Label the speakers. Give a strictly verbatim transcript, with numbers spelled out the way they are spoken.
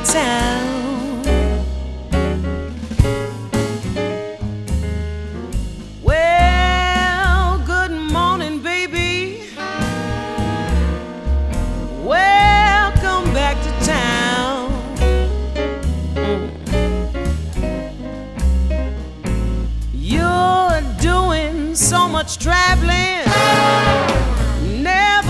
Speaker 1: town. Well, good morning, baby. Welcome back to town. You're doing so much traveling.